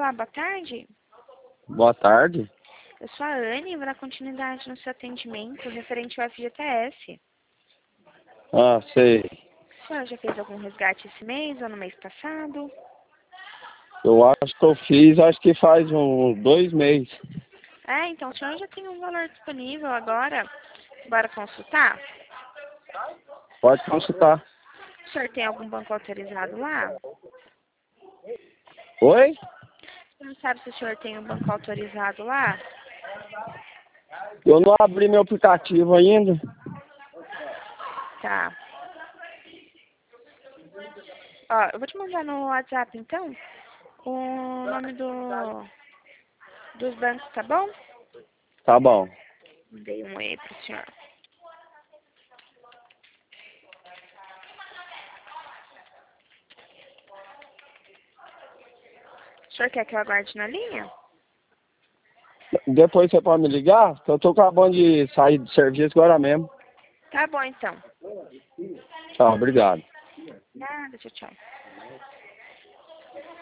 Olá, boa tarde. Boa tarde. Eu sou a Anne, vou dar continuidade no seu atendimento referente ao FGTS. Ah, sei. A senhora já fez algum resgate esse mês ou no mês passado? Eu acho que eu fiz, acho que faz uns 2 meses. Então a senhora já tem um valor disponível agora. Bora consultar? Pode consultar. O senhor tem algum banco autorizado lá? Oi? Você não sabe se o senhor tem um banco autorizado lá? Eu não abri meu aplicativo ainda. Tá. Ó, eu vou te mandar no WhatsApp então o nome dos bancos, tá bom? Tá bom. Mandei um e pro senhor. O senhor quer que eu aguarde na linha? Depois você pode me ligar? Que eu tô acabando de sair do serviço agora mesmo. Tá bom então. Tchau, obrigado. Nada, tchau, tchau.